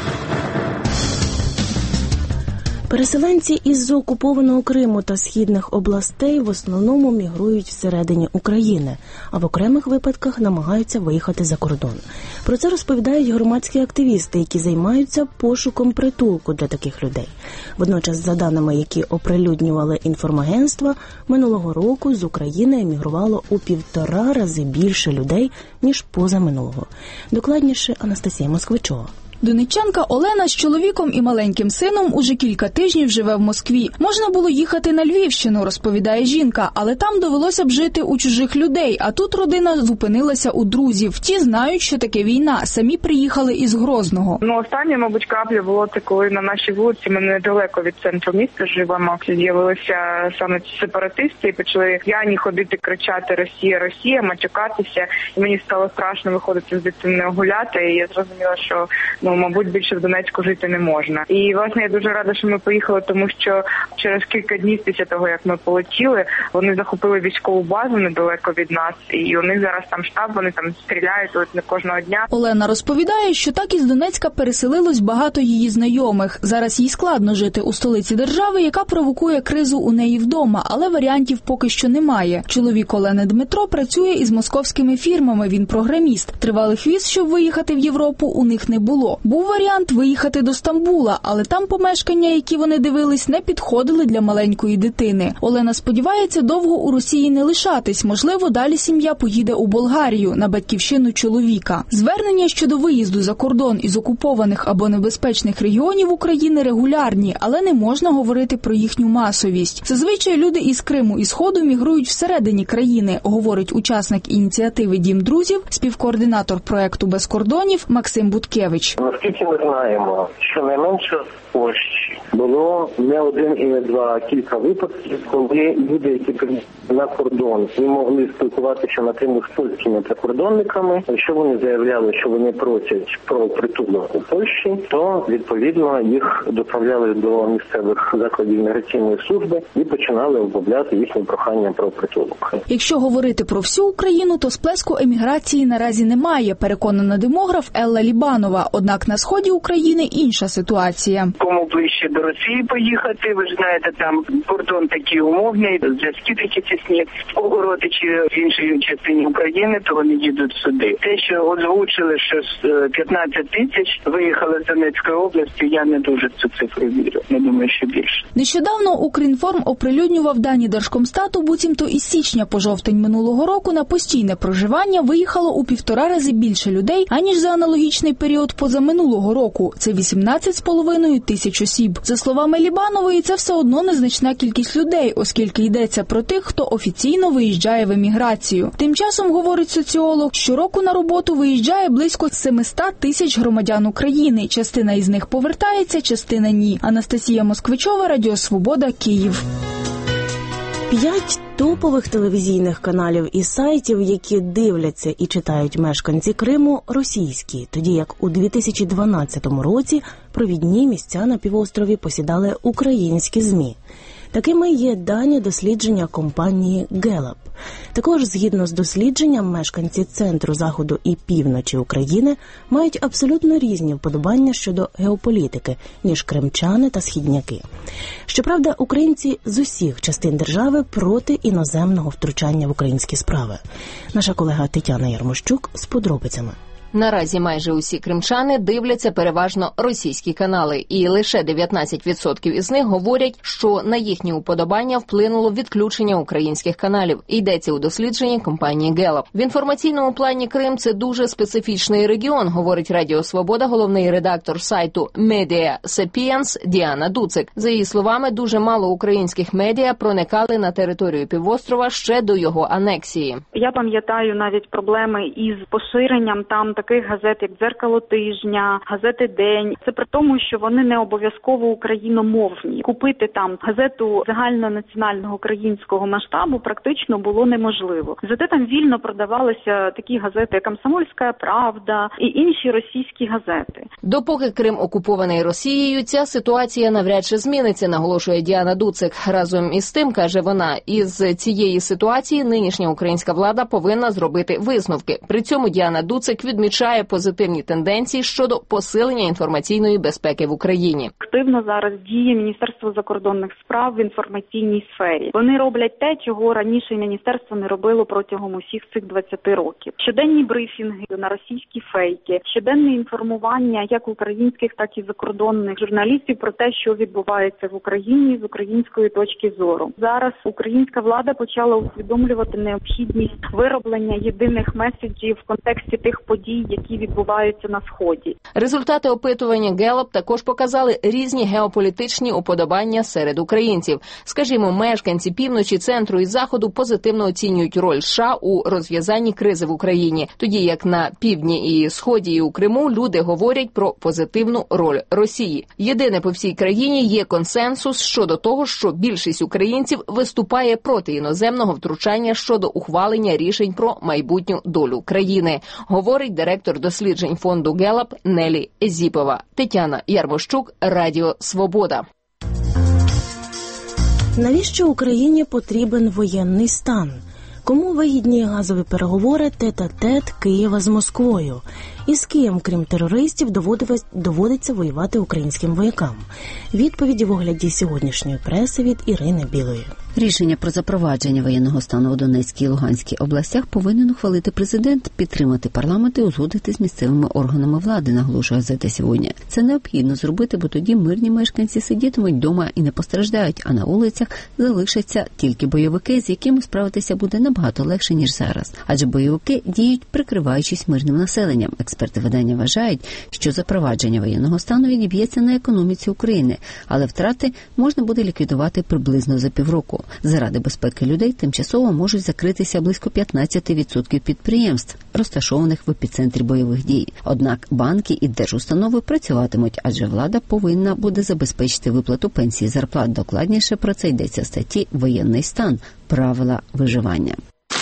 Переселенці із-за окупованого Криму та східних областей в основному мігрують всередині України, а в окремих випадках намагаються виїхати за кордон. Про це розповідають громадські активісти, які займаються пошуком притулку для таких людей. Водночас, за даними, які оприлюднювали інформагентства, минулого року з України емігрувало у 1,5 рази більше людей, ніж позаминулого. Докладніше Анастасія Москвичова. Донеччанка Олена з чоловіком і маленьким сином уже кілька тижнів живе в Москві. Можна було їхати на Львівщину, розповідає жінка, але там довелося б жити у чужих людей, а тут родина зупинилася у друзів. Ті знають, що таке війна, самі приїхали із Грозного. Останнє, мабуть, капля було це, коли на нашій вулиці, ми недалеко від центру міста живемо, з'явилися саме сепаратисти і почали п'яні ходити, кричати «Росія, Росія», матюкатися. І мені стало страшно виходити з дитиною гуляти, і я зрозуміла, що мабуть, більше в Донецьку жити не можна. І, власне, я дуже рада, що ми поїхали, тому що через кілька днів після того, як ми полетіли, вони захопили військову базу недалеко від нас, і у них зараз там штаб, вони там стріляють кожного дня. Олена розповідає, що так із Донецька переселилось багато її знайомих. Зараз їй складно жити у столиці держави, яка провокує кризу у неї вдома, але варіантів поки що немає. Чоловік Олени Дмитро працює із московськими фірмами, він програміст. Тривалих віз, щоб виїхати в Європу, у них не було. Був варіант виїхати до Стамбула, але там помешкання, які вони дивились, не підходили для маленької дитини. Олена сподівається довго у Росії не лишатись. Можливо, далі сім'я поїде у Болгарію, на батьківщину чоловіка. Звернення щодо виїзду за кордон із окупованих або небезпечних регіонів України регулярні, але не можна говорити про їхню масовість. Зазвичай люди із Криму і Сходу мігрують всередині країни, говорить учасник ініціативи «Дім друзів», співкоординатор проекту «Без кордонів» Максим Буткевич. Наскільки ми знаємо, що найменше в Польщі було не один і не два, а кілька випадків, коли люди, які приїхали на кордон, не могли спілкуватися напряму з польськими прикордонниками. Якщо вони заявляли, що вони просять про притулок у Польщі, то відповідно їх доправляли до місцевих закладів міграційної служби і починали обробляти їхні прохання про притулок. Якщо говорити про всю Україну, то сплеску еміграції наразі немає, переконана демограф Елла Лібанова. Однак на сході України інша ситуація. Кому ближче до Росії поїхати, ви ж знаєте, там кордон такий умовний, зв'язки такі тісні. Огороди чи в іншій частині України, то вони їдуть сюди. Те, що озвучили, що 15 тисяч виїхали з Донецької області, я не дуже в цю цифру вірю. Не думаю, що більше. Нещодавно Укрінформ оприлюднював дані Держкомстату, буцімто із січня по жовтень минулого року на постійне проживання виїхало у 1,5 рази більше людей, аніж за аналогічний період позаминулого року. Це 18,5 тисяч осіб. За словами Лібанової, це все одно незначна кількість людей, оскільки йдеться про тих, хто офіційно виїжджає в еміграцію. Тим часом, говорить соціолог, щороку на роботу виїжджає близько 700 тисяч громадян України. Частина із них повертається, частина ні. Анастасія Москвичова, Радіо Свобода, Київ. 5 топових телевізійних каналів і сайтів, які дивляться і читають мешканці Криму, російські, тоді як у 2012 році провідні місця на півострові посідали українські ЗМІ. Такими є дані дослідження компанії Gallup. Також, згідно з дослідженням, мешканці центру, заходу і півночі України мають абсолютно різні вподобання щодо геополітики, ніж кримчани та східняки. Щоправда, українці з усіх частин держави проти іноземного втручання в українські справи. Наша колега Тетяна Ярмощук з подробицями. Наразі майже усі кримчани дивляться переважно російські канали, і лише 19% із них говорять, що на їхні уподобання вплинуло відключення українських каналів. Йдеться у дослідженні компанії Gallup. В інформаційному плані Крим – це дуже специфічний регіон, говорить Радіо Свобода головний редактор сайту Media Sapiens Діана Дуцик. За її словами, дуже мало українських медіа проникали на територію півострова ще до його анексії. Я пам'ятаю навіть проблеми із поширенням там таких газет, як «Дзеркало тижня», газети «День». Це при тому, що вони не обов'язково україномовні. Купити там газету загальнонаціонального українського масштабу практично було неможливо. Зате там вільно продавалися такі газети, як «Комсомольська правда» і інші російські газети. Допоки Крим окупований Росією, ця ситуація навряд чи зміниться, наголошує Діана Дуцик. Разом із тим, каже вона, із цієї ситуації нинішня українська влада повинна зробити висновки. При цьому Діана Дуцик відмічає позитивні тенденції щодо посилення інформаційної безпеки в Україні. Активно зараз діє Міністерство закордонних справ в інформаційній сфері. Вони роблять те, чого раніше міністерство не робило протягом усіх цих 20 років. Щоденні брифінги на російські фейки, щоденне інформування як українських, так і закордонних журналістів про те, що відбувається в Україні з української точки зору. Зараз українська влада почала усвідомлювати необхідність вироблення єдиних меседжів в контексті тих подій, які відбуваються на Сході. Результати опитування Gallup також показали різні геополітичні уподобання серед українців. Скажімо, мешканці півночі, центру і заходу позитивно оцінюють роль США у розв'язанні кризи в Україні, тоді як на півдні і сході і у Криму люди говорять про позитивну роль Росії. Єдине по всій країні є консенсус щодо того, що більшість українців виступає проти іноземного втручання щодо ухвалення рішень про майбутню долю країни, говорить директор досліджень фонду Gallup Нелі Езіпова. Тетяна Ярмощук, Радіо Свобода. Навіщо Україні потрібен воєнний стан? Кому вигідні газові переговори тет-а-тет Києва з Москвою? І з ким, крім терористів, доводиться воювати українським воякам? Відповіді в огляді сьогоднішньої преси від Ірини Білої. Рішення про запровадження воєнного стану у Донецькій і Луганській областях повинен ухвалити президент, підтримати парламент і узгодити з місцевими органами влади, наголошує газета «Сьогодні». Це необхідно зробити, бо тоді мирні мешканці сидітимуть вдома і не постраждають, а на вулицях залишаться тільки бойовики, з якими справитися буде набагато легше, ніж зараз. Адже бойовики діють, прикриваючись мирним населенням. Експерти видання вважають, що запровадження воєнного стану відіб'ється на економіці України, але втрати можна буде ліквідувати приблизно за півроку. Заради безпеки людей тимчасово можуть закритися близько 15% підприємств, розташованих в епіцентрі бойових дій. Однак банки і держустанови працюватимуть, адже влада повинна буде забезпечити виплату пенсій і зарплат. Докладніше про це йдеться в статті «Воєнний стан. Правила виживання».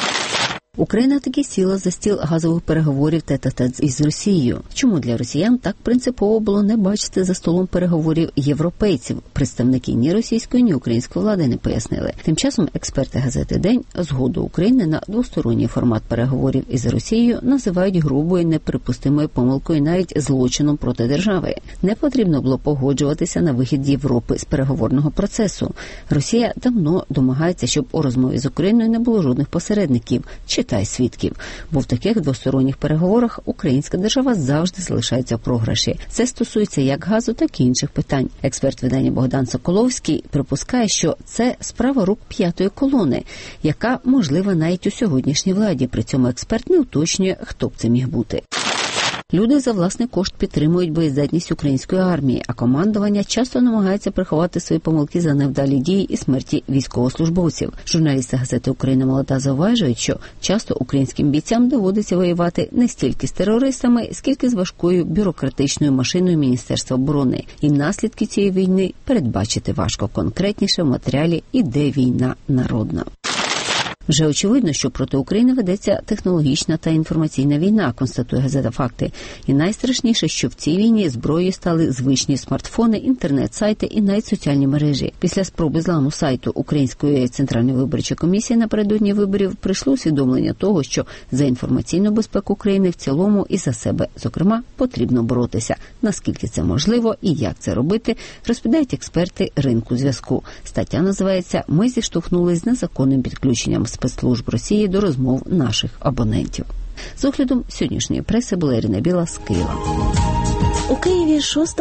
Україна таки сіла за стіл газових переговорів тет-а-тет із Росією. Чому для росіян так принципово було не бачити за столом переговорів європейців? Представники ні російської, ні української влади не пояснили. Тим часом експерти газети «День» згоду України на двосторонній формат переговорів із Росією називають грубою, неприпустимою помилкою, навіть злочином проти держави. Не потрібно було погоджуватися на вихід Європи з переговорного процесу. Росія давно домагається, щоб у розмові з Україною не було жодних посередників, читай свідків. Бо в таких двосторонніх переговорах українська держава завжди залишається в програші. Це стосується як газу, так і інших питань. Експерт видання Богдан Соколовський припускає, що це справа рук п'ятої колони, яка можлива навіть у сьогоднішній владі. При цьому експерт не уточнює, хто б це міг бути. Люди за власний кошт підтримують боєздатність української армії, а командування часто намагається приховати свої помилки за невдалі дії і смерті військовослужбовців. Журналісти газети «Україна молода» зауважують, що часто українським бійцям доводиться воювати не стільки з терористами, скільки з важкою бюрократичною машиною Міністерства оборони. І наслідки цієї війни передбачити важко. Конкретніше в матеріалі «Іде війна народна». Вже очевидно, що проти України ведеться технологічна та інформаційна війна, констатує газета «Факти». І найстрашніше, що в цій війні зброєю стали звичні смартфони, інтернет-сайти і навіть соціальні мережі. Після спроби зламу сайту Української Центральної виборчої комісії напередодні виборів прийшло усвідомлення того, що за інформаційну безпеку країни в цілому і за себе, зокрема, потрібно боротися. Наскільки це можливо і як це робити, розповідають експерти ринку зв'язку. Стаття називається «Ми зіштовхнулись з незаконним підключенням спецслужб Росії до розмов наших абонентів». З оглядом сьогоднішньої преси була Ірина Біла з Києва. У Києві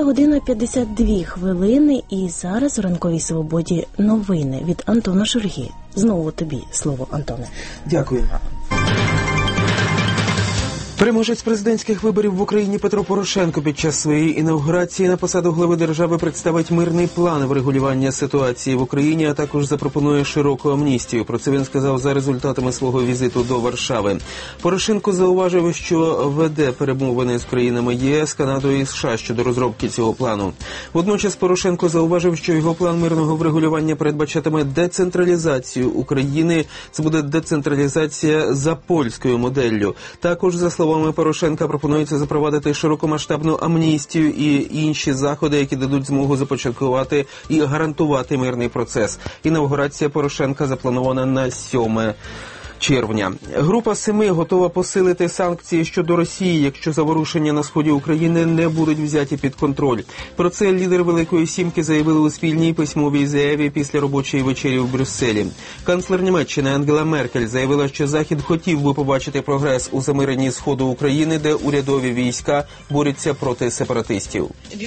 6:52 і зараз у ранковій свободі новини від Антона Шургі. Знову тобі слово, Антоне. Дякую. Переможець президентських виборів в Україні Петро Порошенко під час своєї інавгурації на посаду глави держави представить мирний план врегулювання ситуації в Україні, а також запропонує широку амністію. Про це він сказав за результатами свого візиту до Варшави. Порошенко зауважив, що веде перемовини з країнами ЄС, Канадою і США щодо розробки цього плану. Водночас Порошенко зауважив, що його план мирного врегулювання передбачатиме децентралізацію України. Це буде децентралізація за польською моделлю. Також, за словами Порошенка, пропонується запровадити широкомасштабну амністію і інші заходи, які дадуть змогу започаткувати і гарантувати мирний процес. Інавгурація Порошенка запланована на 7 червня. Група 7 готова посилити санкції щодо Росії, якщо заворушення на сході України не будуть взяті під контроль. Про це лідер Великої Сімки заявили у спільній письмовій заяві після робочої вечері в Брюсселі. Канцлер Німеччини Ангела Меркель заявила, що Захід хотів би побачити прогрес у замиренні сходу України, де урядові війська борються проти сепаратистів.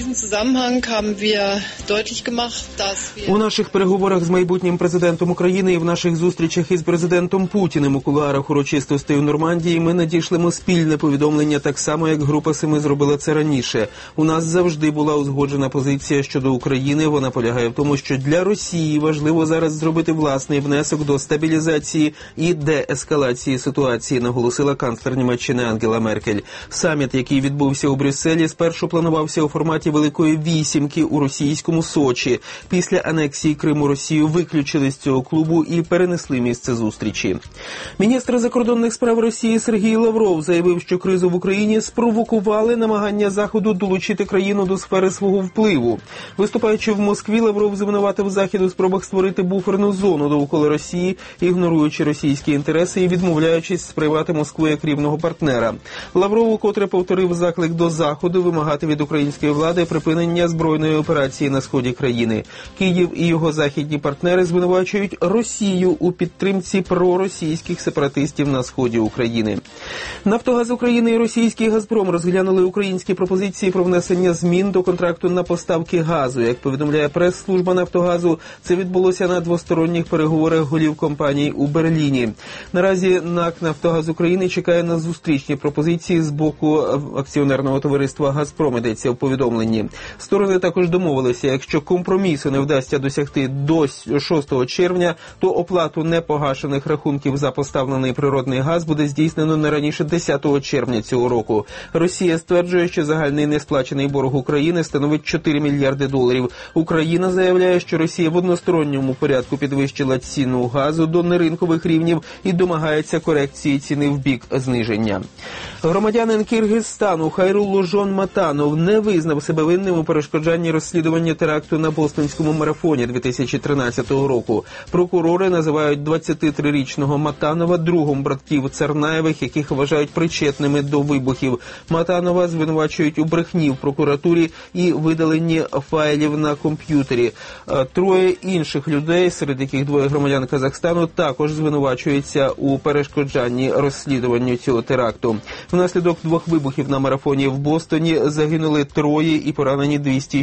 У наших переговорах з майбутнім президентом України і в наших зустрічах із президентом Путіним у кулуарах урочистостей у Нормандії ми надішлемо спільне повідомлення так само, як Група 7 зробила це раніше. У нас завжди була узгоджена позиція щодо України. Вона полягає в тому, що для Росії важливо зараз зробити власний внесок до стабілізації і деескалації ситуації, наголосила канцлер Німеччини Ангела Меркель. Саміт, який відбувся у Брюсселі, спершу планувався у форматі Великої Вісімки у російському Сочі. Після анексії Криму Росію виключили з цього клубу і перенесли місце зустрічі. Міністр закордонних справ Росії Сергій Лавров заявив, що кризу в Україні спровокували намагання Заходу долучити країну до сфери свого впливу. Виступаючи в Москві, Лавров звинуватив Захід у спробах створити буферну зону довкола Росії, ігноруючи російські інтереси і відмовляючись сприймати Москву як рівного партнера. Лавров укотре повторив заклик до Заходу вимагати від української влади припинення збройної операції на сході країни. Київ і його західні партнери звинувачують Росію у підтримці проросійських сепаратистів на сході України. Нафтогаз України і російський «Газпром» розглянули українські пропозиції про внесення змін до контракту на поставки газу. Як повідомляє прес-служба Нафтогазу, це відбулося на двосторонніх переговорах голів компаній у Берліні. Наразі НАК «Нафтогаз України» чекає на зустрічні пропозиції з боку акціонерного товариства «Газпром», йдеться в повідомленні. Сторони також домовилися, якщо компромісу не вдасться досягти до 6 червня, то оплату непогашених рахунків за поставлений природний газ буде здійснено не раніше 10 червня цього року. Росія стверджує, що загальний несплачений борг України становить 4 мільярди доларів. Україна заявляє, що Росія в односторонньому порядку підвищила ціну газу до неринкових рівнів і домагається корекції ціни в бік зниження. Громадянин Киргизстану Хайрулложон Матанов не визнав себе винним у перешкоджанні розслідування теракту на Бостонському марафоні 2013 року. Прокурори називають 23-річного Матанова другом братків Царнаєвих, яких вважають причетними до вибухів. Матанова звинувачують у брехні в прокуратурі і видаленні файлів на комп'ютері. Троє інших людей, серед яких двоє громадян Казахстану, також звинувачуються у перешкоджанні розслідуванню цього теракту. Внаслідок двох вибухів на марафоні в Бостоні загинули 3 і поранені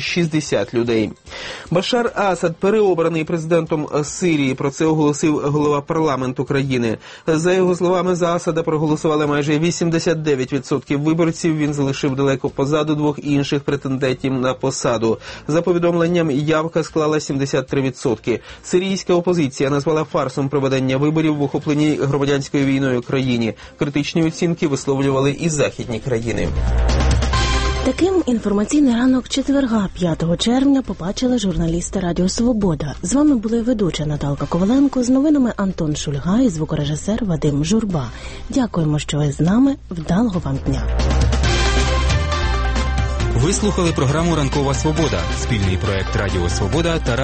260 людей. Башар Асад переобраний президентом Сирії. Про це оголосив голова парламенту країни. За його словами, за Асада проголосували майже 89% виборців. Він залишив далеко позаду двох інших претендентів на посаду. За повідомленням, явка склала 73%. Сирійська опозиція назвала фарсом проведення виборів в охопленій громадянською війною країні. Критичні оцінки висловлювали і західні країни. Таким інформаційний ранок четверга, 5 червня, побачили журналісти Радіо Свобода. З вами були ведуча Наталка Коваленко, з новинами Антон Шульга і звукорежисер Вадим Журба. Дякуємо, що ви з нами. Вдалого вам дня. Ви слухали програму «Ранкова Свобода» – спільний проект Радіо Свобода та